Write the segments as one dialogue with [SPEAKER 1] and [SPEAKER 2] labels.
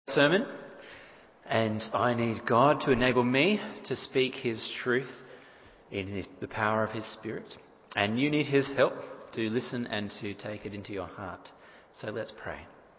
[SPEAKER 1] sermon, and I need God to enable me to speak his truth in the power of his Spirit, and you need his help to listen and to take it into your heart. So let's pray.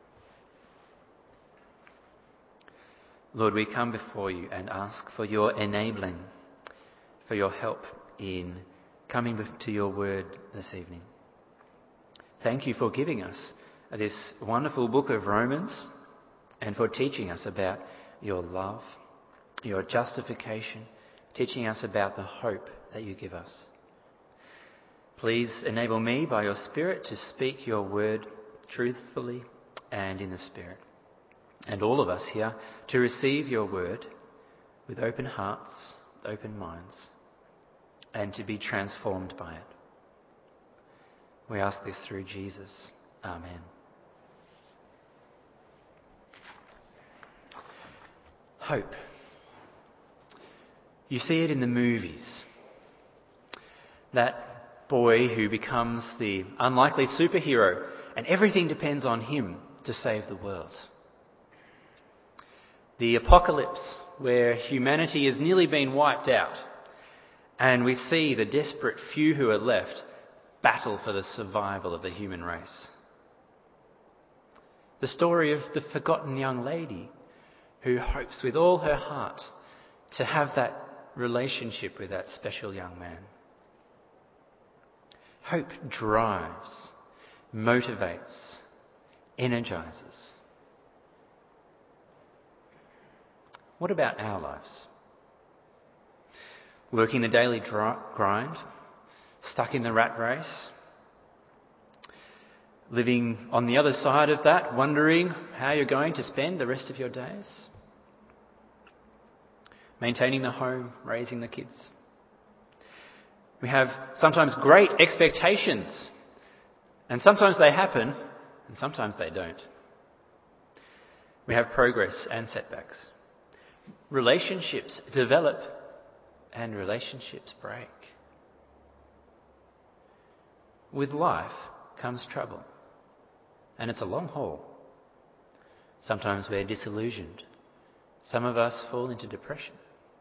[SPEAKER 1] Lord, we come before you and ask for your enabling, for your help in coming to your word this evening. Thank you for giving us this wonderful book of Romans and for teaching us about your love, your justification, teaching us about the hope that you give us. Please enable me by your Spirit to speak your word truthfully and in the Spirit, and all of us here to receive your word with open hearts, open minds, and to be transformed by it. We ask this through Jesus. Amen. Hope. You see it in the movies. That boy who becomes the unlikely superhero and everything depends on him to save the world. The apocalypse where humanity has nearly been wiped out and we see the desperate few who are left battle for the survival of the human race. The story of the forgotten young lady who hopes with all her heart to have that relationship with that special young man. Hope drives, motivates, energizes. What about our lives? Working the daily grind, stuck in the rat race, living on the other side of that, wondering how you're going to spend the rest of your days, maintaining the home, raising the kids. We have sometimes great expectations, and sometimes they happen, and sometimes they don't. We have progress and setbacks. Relationships develop, and relationships break. With life comes trouble, and it's a long haul. Sometimes we're disillusioned. Some of us fall into depression.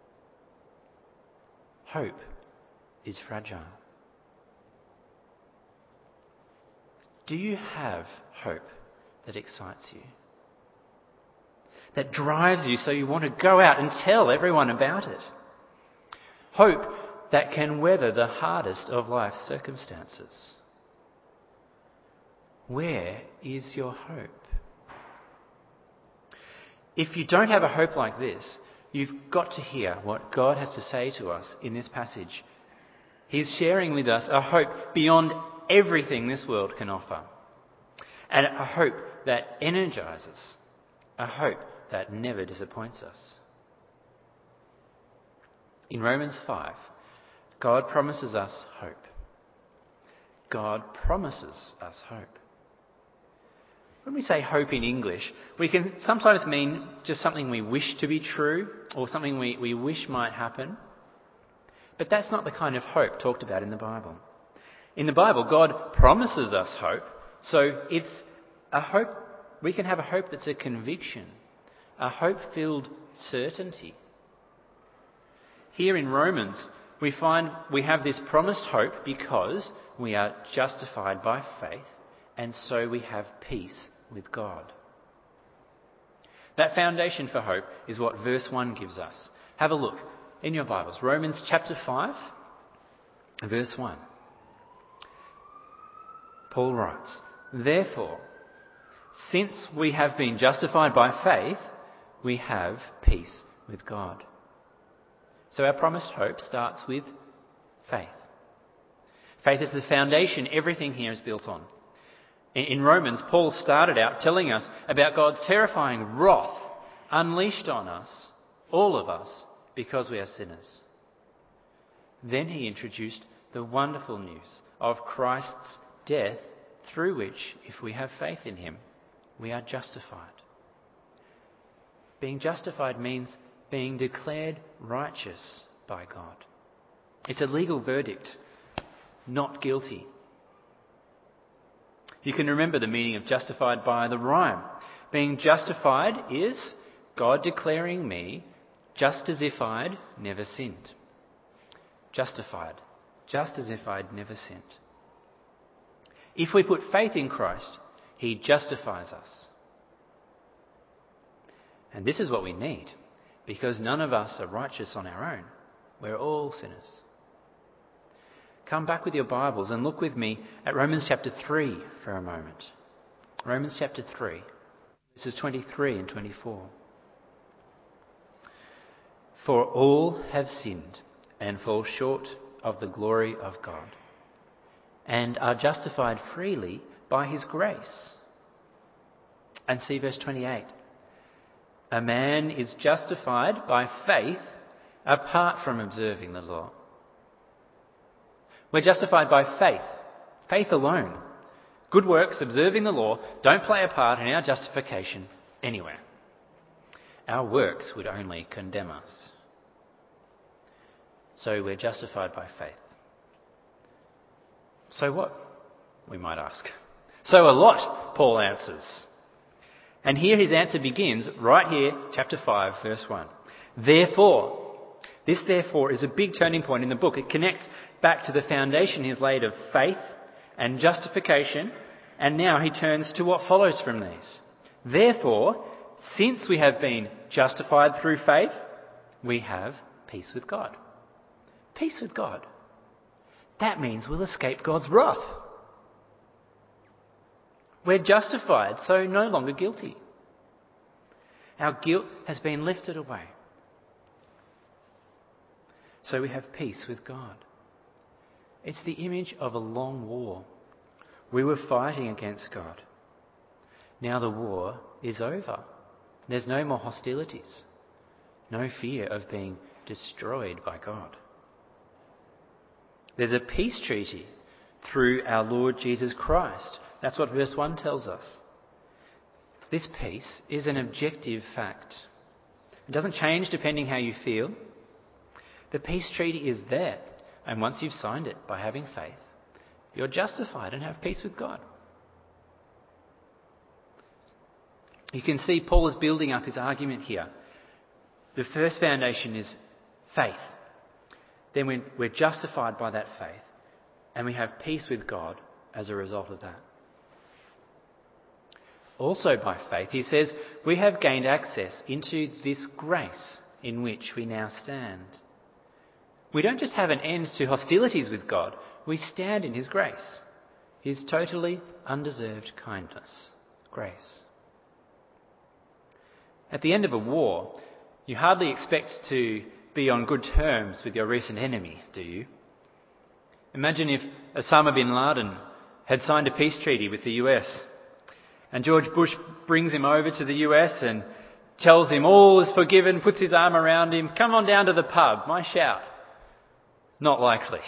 [SPEAKER 1] Hope is fragile. Do you have hope that excites you? That drives you so you want to go out and tell everyone about it? Hope that can weather the hardest of life's circumstances? Where is your hope? If you don't have a hope like this, you've got to hear what God has to say to us in this passage. He's sharing with us a hope beyond everything this world can offer, and a hope that energizes, a hope that never disappoints us. In Romans 5, God promises us hope. God promises us hope. When we say hope in English, we can sometimes mean just something we wish to be true or something we wish might happen. But that's not the kind of hope talked about in the Bible. In the Bible, God promises us hope, so it's a hope, we can have a hope that's a conviction, a hope-filled certainty. Here in Romans, we find we have this promised hope because we are justified by faith, and so we have peace with God. That foundation for hope is what verse 1 gives us. Have a look in your Bibles. Romans chapter 5, verse 1. Paul writes, "Therefore, since we have been justified by faith, we have peace with God." So our promised hope starts with faith. Faith is the foundation everything here is built on. In Romans, Paul started out telling us about God's terrifying wrath unleashed on us, all of us, because we are sinners. Then he introduced the wonderful news of Christ's death, through which, if we have faith in him, we are justified. Being justified means being declared righteous by God. It's a legal verdict, not guilty. You can remember the meaning of justified by the rhyme. Being justified is God declaring me just as if I'd never sinned. Justified, just as if I'd never sinned. If we put faith in Christ, he justifies us. And this is what we need, because none of us are righteous on our own. We're all sinners. Come back with your Bibles and look with me at Romans chapter 3 for a moment. Romans chapter 3, verses 23 and 24. For all have sinned and fall short of the glory of God, and are justified freely by his grace. And see verse 28. A man is justified by faith apart from observing the law. We're justified by faith, faith alone. Good works, observing the law, don't play a part in our justification anywhere. Our works would only condemn us. So we're justified by faith. So what? We might ask. So a lot, Paul answers. And here his answer begins, right here, chapter 5, verse 1. Therefore, this therefore is a big turning point in the book. It connects back to the foundation he's laid of faith and justification, and now he turns to what follows from these. Therefore, since we have been justified through faith, we have peace with God. Peace with God. That means we'll escape God's wrath. We're justified, so no longer guilty. Our guilt has been lifted away. So we have peace with God. It's the image of a long war. We were fighting against God. Now the war is over. There's no more hostilities. No fear of being destroyed by God. There's a peace treaty through our Lord Jesus Christ. That's what verse 1 tells us. This peace is an objective fact. It doesn't change depending how you feel. The peace treaty is there, and once you've signed it by having faith, you're justified and have peace with God. You can see Paul is building up his argument here. The first foundation is faith. Then we're justified by that faith, and we have peace with God as a result of that. Also by faith, he says, we have gained access into this grace in which we now stand. We don't just have an end to hostilities with God, we stand in his grace, his totally undeserved kindness, grace. At the end of a war, you hardly expect to be on good terms with your recent enemy, do you? Imagine if Osama bin Laden had signed a peace treaty with the US, and George Bush brings him over to the US and tells him all is forgiven, puts his arm around him, come on down to the pub, my shout. Not likely.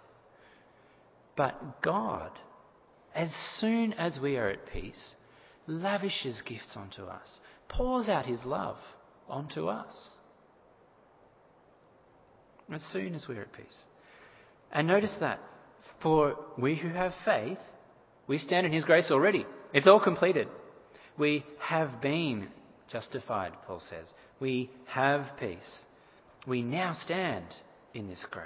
[SPEAKER 1] But God, as soon as we are at peace, lavishes gifts onto us, pours out his love onto us. As soon as we're at peace. And notice that, for we who have faith, we stand in his grace already. It's all completed. We have been justified, Paul says. We have peace. We now stand in this grace.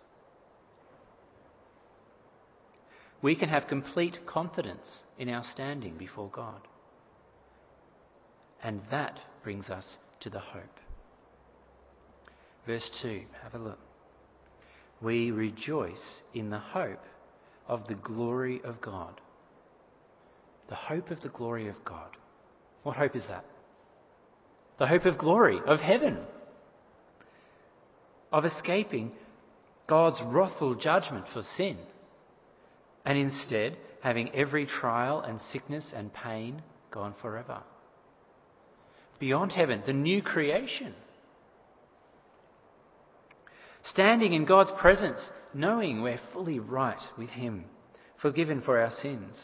[SPEAKER 1] We can have complete confidence in our standing before God. And that brings us to the hope. Verse 2, have a look. We rejoice in the hope of the glory of God. The hope of the glory of God. What hope is that? The hope of glory, of heaven. Of escaping God's wrathful judgment for sin. And instead having every trial and sickness and pain gone forever. Beyond heaven, the new creation. Standing in God's presence, knowing we're fully right with him, forgiven for our sins.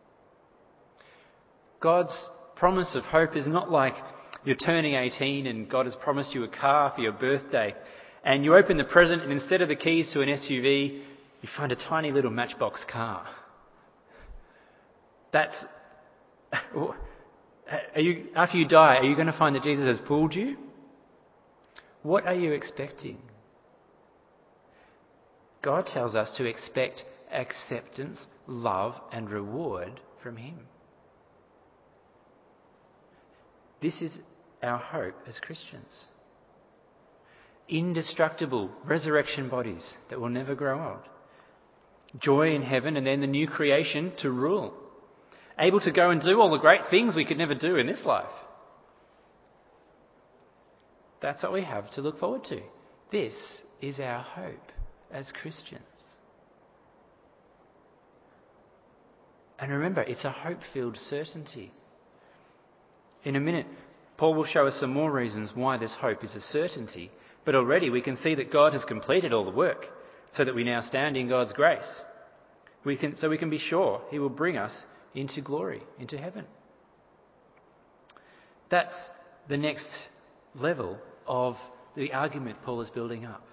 [SPEAKER 1] God's promise of hope is not like you're turning 18 and God has promised you a car for your birthday, and you open the present and instead of the keys to an SUV, you find a tiny little Matchbox car. After you die, are you going to find that Jesus has pulled you? What are you expecting? God tells us to expect acceptance, love, and reward from him. This is our hope as Christians. Indestructible resurrection bodies that will never grow old. Joy in heaven, and then the new creation to rule. Able to go and do all the great things we could never do in this life. That's what we have to look forward to. This is our hope as Christians. And remember, it's a hope-filled certainty. In a minute, Paul will show us some more reasons why this hope is a certainty, but already we can see that God has completed all the work so that we now stand in God's grace. We can be sure he will bring us into glory, into heaven. That's the next level of the argument Paul is building up.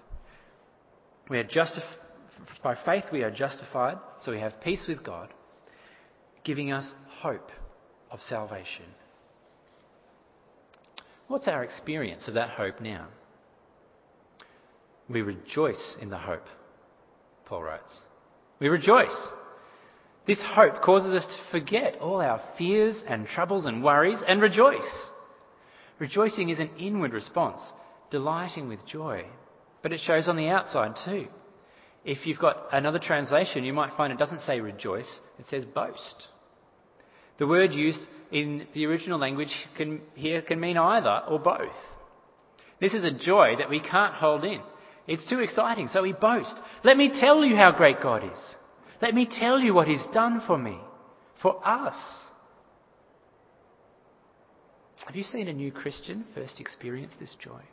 [SPEAKER 1] By faith we are justified, so we have peace with God, giving us hope of salvation. What's our experience of that hope now? We rejoice in the hope, Paul writes. We rejoice. This hope causes us to forget all our fears and troubles and worries and rejoice. Rejoicing is an inward response, delighting with joy, but it shows on the outside too. If you've got another translation, you might find it doesn't say rejoice, it says boast. The word used in the original language can mean either or both. This is a joy that we can't hold in. It's too exciting, so we boast. Let me tell you how great God is. Let me tell you what he's done for me, for us. Have you seen a new Christian first experience this joy?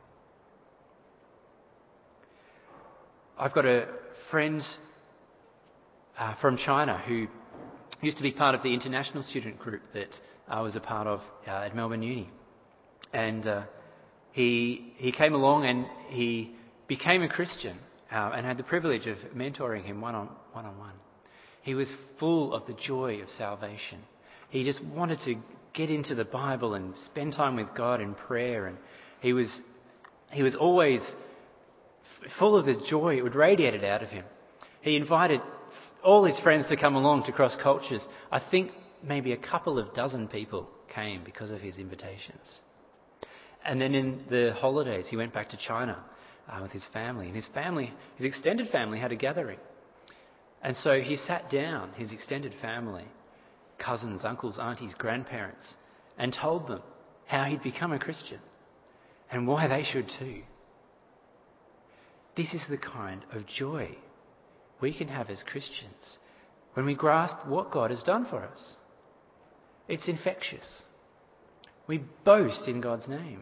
[SPEAKER 1] I've got a friend from China who used to be part of the international student group that I was a part of at Melbourne Uni. And he came along and he became a Christian and had the privilege of mentoring him one-on-one. He was full of the joy of salvation. He just wanted to get into the Bible and spend time with God in prayer. And he was always full of this joy. It would radiate it out of him. He invited all his friends to come along to Cross Cultures. I think maybe a couple of dozen people came because of his invitations. And then in the holidays, he went back to China with his family. And his extended family had a gathering. And so he sat down, his extended family, cousins, uncles, aunties, grandparents, and told them how he'd become a Christian and why they should too. This is the kind of joy we can have as Christians when we grasp what God has done for us. It's infectious. We boast in God's name.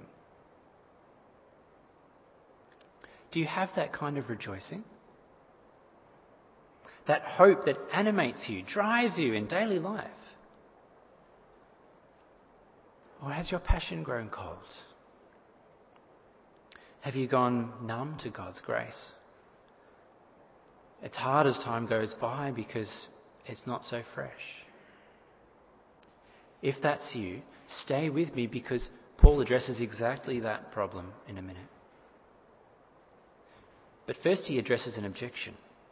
[SPEAKER 1] Do you have that kind of rejoicing? That hope that animates you, drives you in daily life? Or has your passion grown cold? Have you gone numb to God's grace? It's hard as time goes by because it's not so fresh. If that's you, stay with me because Paul addresses exactly that problem in a minute. But first he addresses an objection.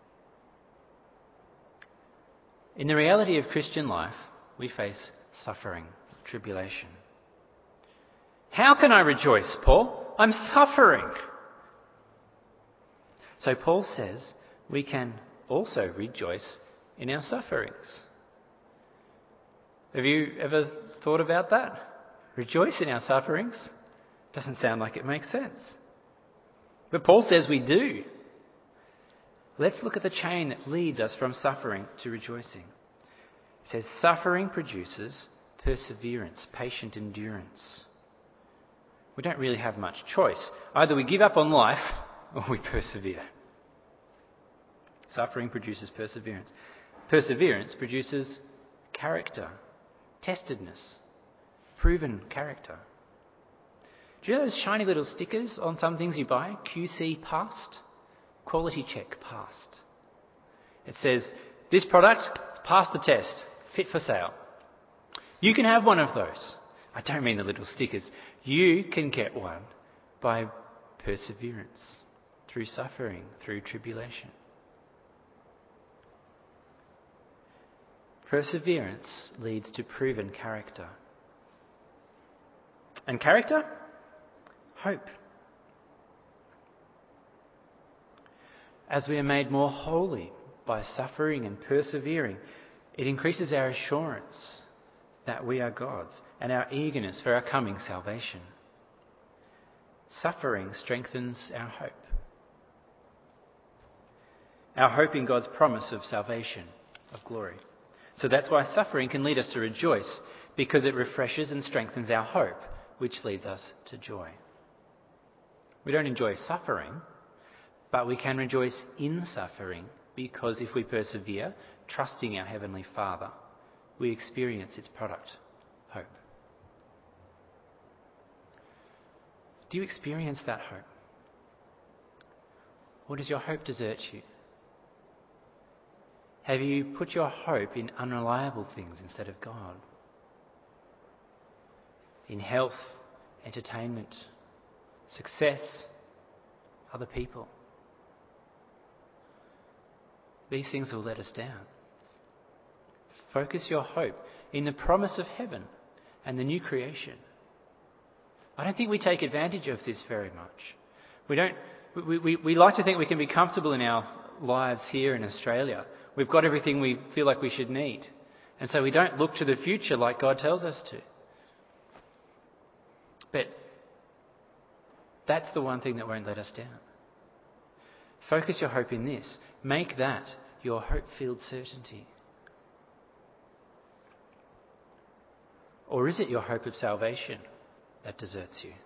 [SPEAKER 1] In the reality of Christian life, we face suffering, tribulation. How can I rejoice, Paul? I'm suffering. So Paul says we can also rejoice in our sufferings. Have you ever thought about that? Rejoice in our sufferings? Doesn't sound like it makes sense. But Paul says we do. Let's look at the chain that leads us from suffering to rejoicing. It says suffering produces perseverance, patient endurance. We don't really have much choice. Either we give up on life or we persevere. Suffering produces perseverance. Perseverance produces character, testedness, proven character. Do you know those shiny little stickers on some things you buy? QC passed? Quality check passed. It says, this product passed the test, fit for sale. You can have one of those. I don't mean the little stickers. You can get one by perseverance, through suffering, through tribulation. Perseverance leads to proven character. And character? Hope. As we are made more holy by suffering and persevering, it increases our assurance that we are God's and our eagerness for our coming salvation. Suffering strengthens our hope. Our hope in God's promise of salvation, of glory. So that's why suffering can lead us to rejoice, because it refreshes and strengthens our hope, which leads us to joy. We don't enjoy suffering, but we can rejoice in suffering, because if we persevere, trusting our Heavenly Father, we experience its product, hope. Do you experience that hope? Or does your hope desert you? Have you put your hope in unreliable things instead of God? In health, entertainment, success, other people? These things will let us down. Focus your hope in the promise of heaven and the new creation. I don't think we take advantage of this very much. We like to think we can be comfortable in our lives here in Australia. We've got everything we feel like we should need. And so we don't look to the future like God tells us to. But that's the one thing that won't let us down. Focus your hope in this. Make that your hope-filled certainty. Or is it your hope of salvation that deserts you?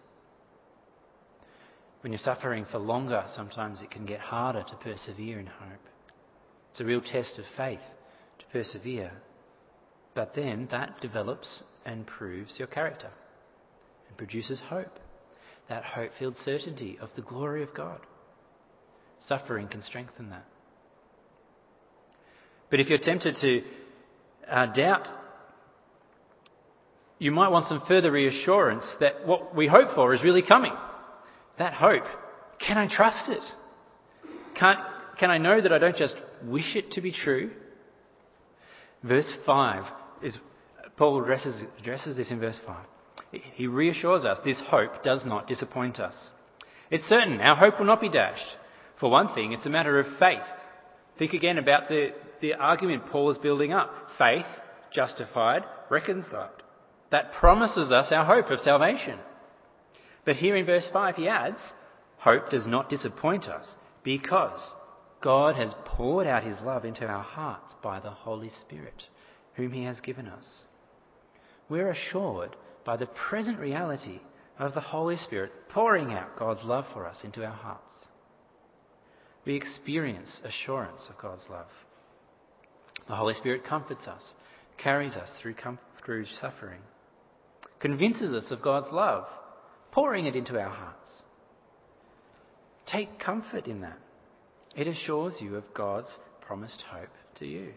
[SPEAKER 1] When you're suffering for longer, sometimes it can get harder to persevere in hope. It's a real test of faith to persevere. But then that develops and proves your character and produces hope. That hope-filled certainty of the glory of God. Suffering can strengthen that. But if you're tempted to doubt, you might want some further reassurance that what we hope for is really coming. That hope, can I trust it? Can I know that I don't just wish it to be true? Verse 5 Paul addresses this in verse 5. He reassures us this hope does not disappoint us. It's certain our hope will not be dashed. For one thing, it's a matter of faith. Think again about the argument Paul is building up. Faith, justified, reconciled. That promises us our hope of salvation. But here in verse 5 he adds, hope does not disappoint us because God has poured out his love into our hearts by the Holy Spirit, whom he has given us. We're assured by the present reality of the Holy Spirit pouring out God's love for us into our hearts. We experience assurance of God's love. The Holy Spirit comforts us, carries us through suffering, convinces us of God's love, pouring it into our hearts. Take comfort in that. It assures you of God's promised hope to you.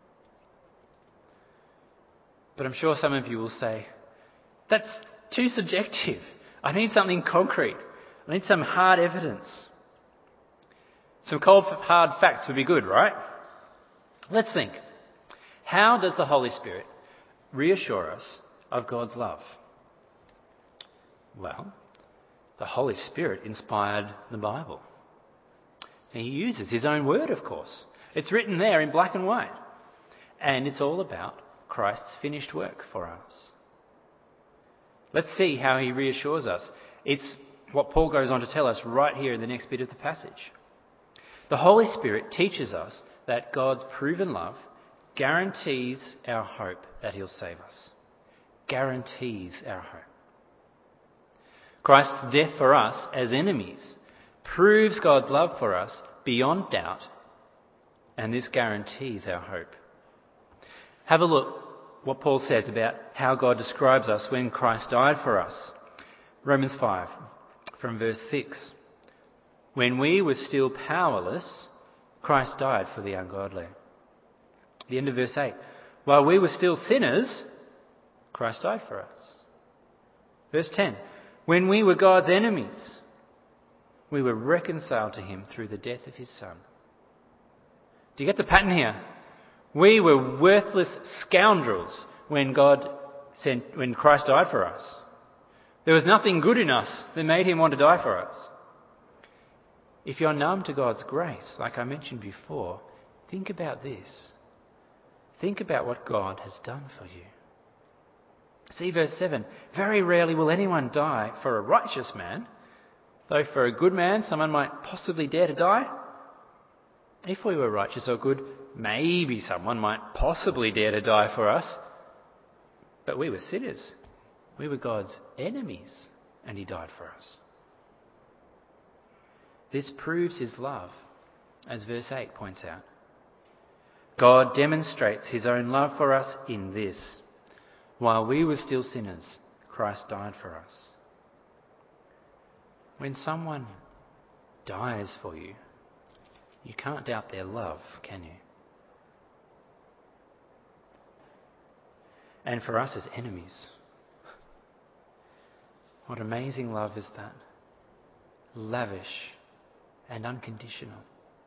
[SPEAKER 1] But I'm sure some of you will say, that's too subjective. I need something concrete. I need some hard evidence. Some cold, hard facts would be good, right? Let's think. How does the Holy Spirit reassure us of God's love? Well, the Holy Spirit inspired the Bible. And he uses his own word, of course. It's written there in black and white. And it's all about Christ's finished work for us. Let's see how he reassures us. It's what Paul goes on to tell us right here in the next bit of the passage. The Holy Spirit teaches us that God's proven love guarantees our hope that he'll save us. Guarantees our hope. Christ's death for us as enemies proves God's love for us beyond doubt, and this guarantees our hope. Have a look what Paul says about how God describes us when Christ died for us. Romans 5, from verse 6. When we were still powerless, Christ died for the ungodly. The end of verse 8. While we were still sinners, Christ died for us. Verse 10, when we were God's enemies, we were reconciled to him through the death of his Son. Do you get the pattern here? We were worthless scoundrels when Christ died for us. There was nothing good in us that made him want to die for us. If you're numb to God's grace, like I mentioned before, think about this. Think about what God has done for you. See verse 7. Very rarely will anyone die for a righteous man, though for a good man someone might possibly dare to die. If we were righteous or good, maybe someone might possibly dare to die for us. But we were sinners. We were God's enemies, and he died for us. This proves his love, as verse 8 points out. God demonstrates his own love for us in this. While we were still sinners, Christ died for us. When someone dies for you, you can't doubt their love, can you? And for us as enemies, what amazing love is that? Lavish and unconditional.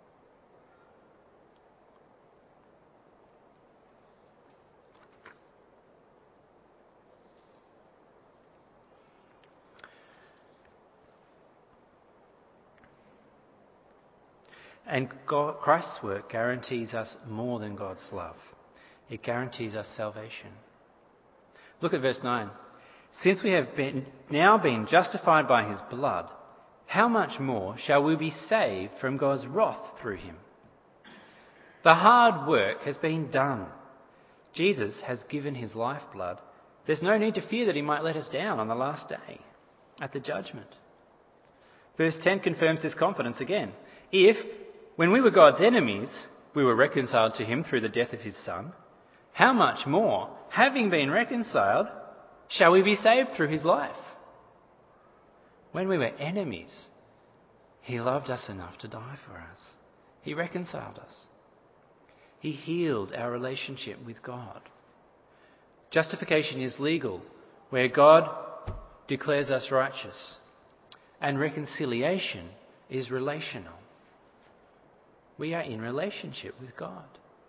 [SPEAKER 1] And Christ's work guarantees us more than God's love. It guarantees us salvation. Look at verse 9. Since we have now been justified by his blood, how much more shall we be saved from God's wrath through him? The hard work has been done. Jesus has given his lifeblood. There's no need to fear that he might let us down on the last day, at the judgment. Verse 10 confirms this confidence again. If, when we were God's enemies, we were reconciled to him through the death of his Son, how much more, having been reconciled, shall we be saved through his life? When we were enemies, he loved us enough to die for us. He reconciled us. He healed our relationship with God. Justification is legal, where God declares us righteous. And reconciliation is relational. We are in relationship with God.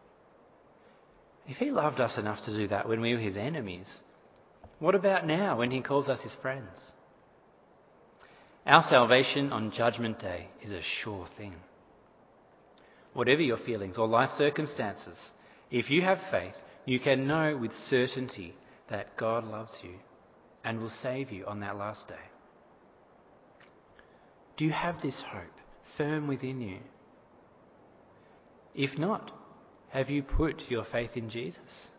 [SPEAKER 1] If he loved us enough to do that when we were his enemies, what about now when he calls us his friends? Our salvation on Judgment Day is a sure thing. Whatever your feelings or life circumstances, if you have faith, you can know with certainty that God loves you and will save you on that last day. Do you have this hope firm within you? If not, have you put your faith in Jesus?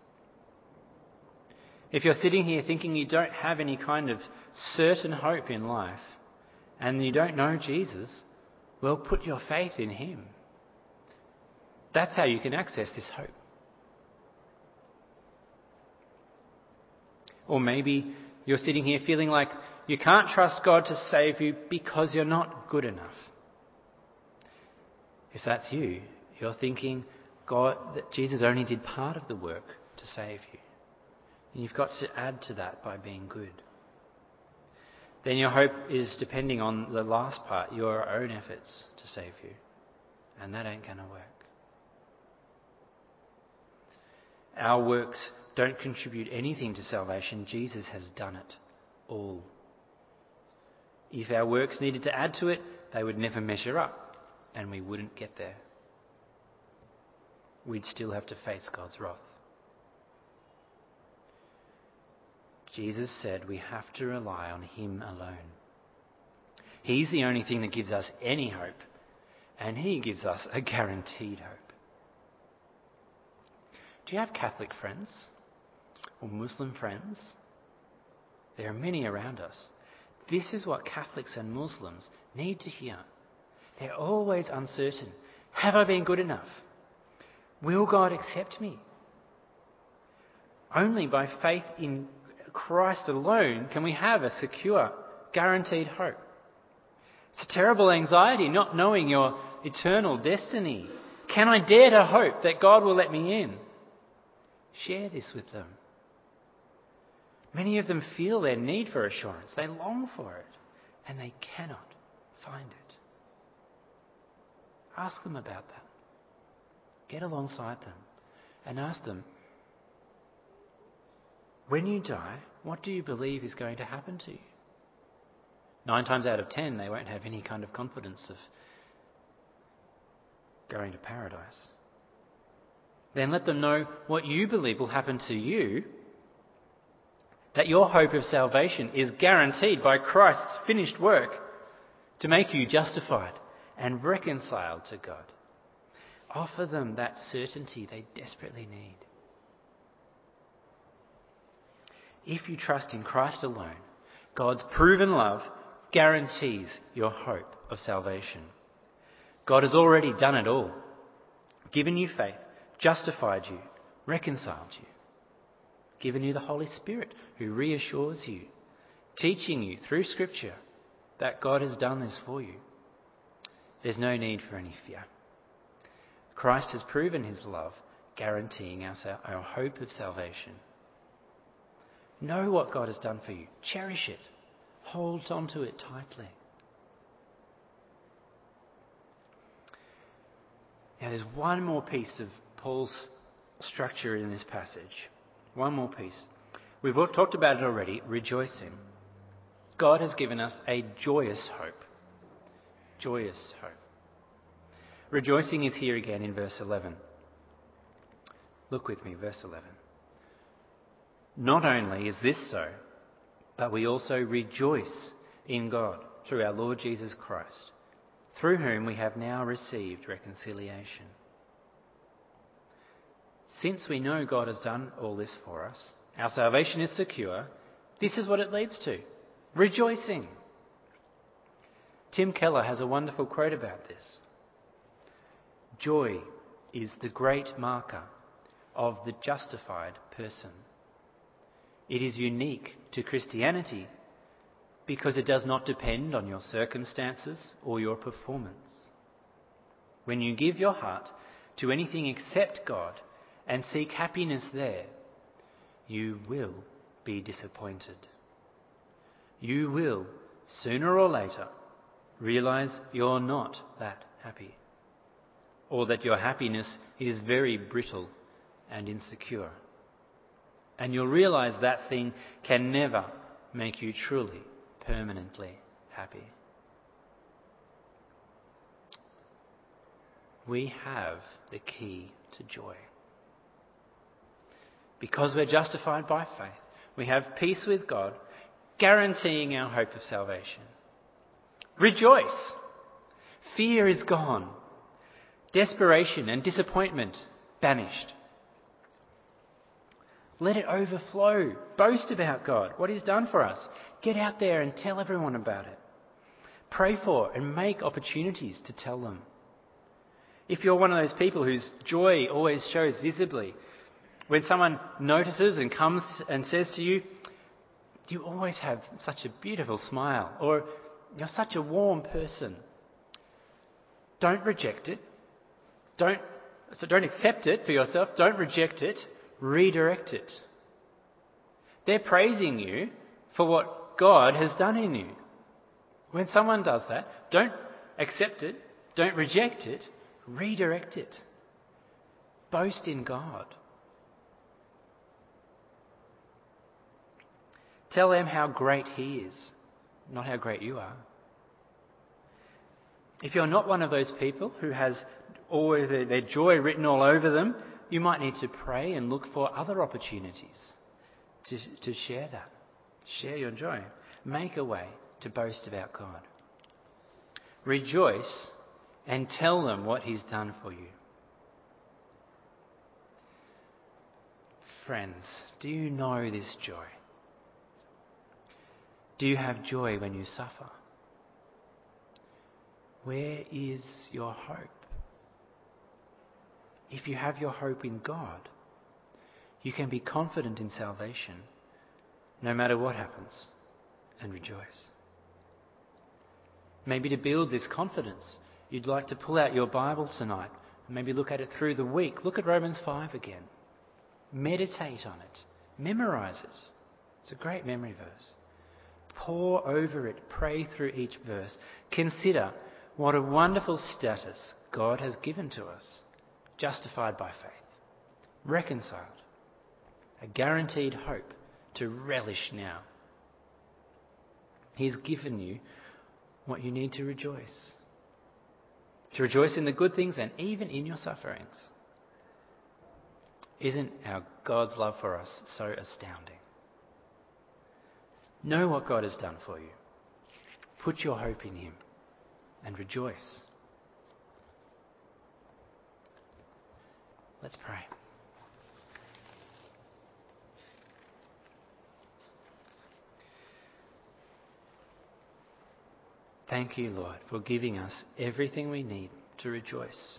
[SPEAKER 1] If you're sitting here thinking you don't have any kind of certain hope in life and you don't know Jesus, well, put your faith in him. That's how you can access this hope. Or maybe you're sitting here feeling like you can't trust God to save you because you're not good enough. If that's you, you're thinking that Jesus only did part of the work to save you. And you've got to add to that by being good. Then your hope is depending on the last part, your own efforts to save you. And that ain't going to work. Our works don't contribute anything to salvation. Jesus has done it all. If our works needed to add to it, they would never measure up, and we wouldn't get there. We'd still have to face God's wrath. Jesus said we have to rely on him alone. He's the only thing that gives us any hope, and he gives us a guaranteed hope. Do you have Catholic friends or Muslim friends? There are many around us. This is what Catholics and Muslims need to hear. They're always uncertain. Have I been good enough? Will God accept me? Only by faith in Christ alone can we have a secure, guaranteed hope. It's a terrible anxiety not knowing your eternal destiny. Can I dare to hope that God will let me in? Share this with them. Many of them feel their need for assurance. They long for it, and they cannot find it. Ask them about that. Get alongside them and ask them, when you die, what do you believe is going to happen to you? 9 times out of 10, they won't have any kind of confidence of going to paradise. Then let them know what you believe will happen to you, that your hope of salvation is guaranteed by Christ's finished work to make you justified and reconciled to God. Offer them that certainty they desperately need. If you trust in Christ alone, God's proven love guarantees your hope of salvation. God has already done it all, given you faith, justified you, reconciled you, given you the Holy Spirit who reassures you, teaching you through Scripture that God has done this for you. There's no need for any fear. Christ has proven his love, guaranteeing our hope of salvation. Know what God has done for you. Cherish it. Hold on to it tightly. Now there's one more piece of Paul's structure in this passage. One more piece. We've all talked about it already, rejoicing. God has given us a joyous hope. Joyous hope. Rejoicing is here again in verse 11. Look with me, verse 11. Not only is this so, but we also rejoice in God through our Lord Jesus Christ, through whom we have now received reconciliation. Since we know God has done all this for us, our salvation is secure, this is what it leads to: rejoicing. Tim Keller has a wonderful quote about this. Joy is the great marker of the justified person. It is unique to Christianity because it does not depend on your circumstances or your performance. When you give your heart to anything except God and seek happiness there, you will be disappointed. You will, sooner or later, realize you're not that happy, or that your happiness is very brittle and insecure. And you'll realize that thing can never make you truly, permanently happy. We have the key to joy. Because we're justified by faith, we have peace with God, guaranteeing our hope of salvation. Rejoice! Fear is gone. Desperation and disappointment banished. Let it overflow. Boast about God, what he's done for us. Get out there and tell everyone about it. Pray for and make opportunities to tell them. If you're one of those people whose joy always shows visibly, when someone notices and comes and says to you, "You always have such a beautiful smile," or "You're such a warm person," don't reject it. Don't accept it for yourself. Don't reject it. Redirect it. They're praising you for what God has done in you. When someone does that, don't accept it. Don't reject it. Redirect it. Boast in God. Tell them how great he is, not how great you are. If you're not one of those people who has always their joy written all over them, you might need to pray and look for other opportunities to share that. Share your joy. Make a way to boast about God. Rejoice and tell them what he's done for you. Friends, do you know this joy? Do you have joy when you suffer? Where is your hope? If you have your hope in God, you can be confident in salvation no matter what happens and rejoice. Maybe to build this confidence, you'd like to pull out your Bible tonight and maybe look at it through the week. Look at Romans 5 again. Meditate on it. Memorize it. It's a great memory verse. Pore over it, pray through each verse. Consider what a wonderful status God has given to us, justified by faith, reconciled, a guaranteed hope to relish now. He's given you what you need to rejoice in the good things and even in your sufferings. Isn't our God's love for us so astounding? Know what God has done for you. Put your hope in him and rejoice. Let's pray. Thank you, Lord, for giving us everything we need to rejoice.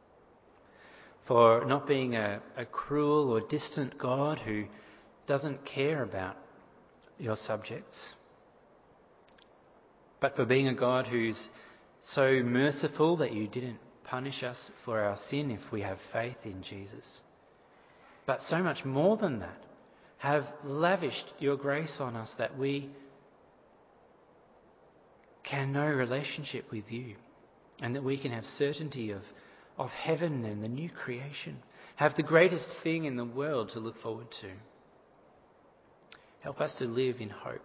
[SPEAKER 1] For not being a cruel or distant God who doesn't care about your subjects, but for being a God who's so merciful that you didn't punish us for our sin if we have faith in Jesus. But so much more than that, have lavished your grace on us that we can know relationship with you, and that we can have certainty of heaven and the new creation, have the greatest thing in the world to look forward to. Help us to live in hope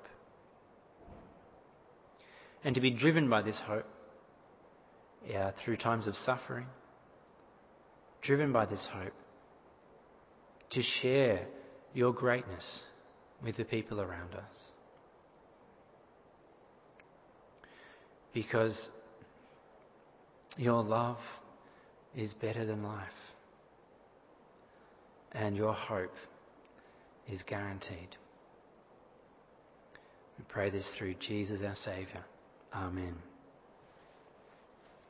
[SPEAKER 1] and to be driven by this hope through times of suffering, driven by this hope to share your greatness with the people around us. Because your love is better than life, and your hope is guaranteed. We pray this through Jesus our Saviour. Amen.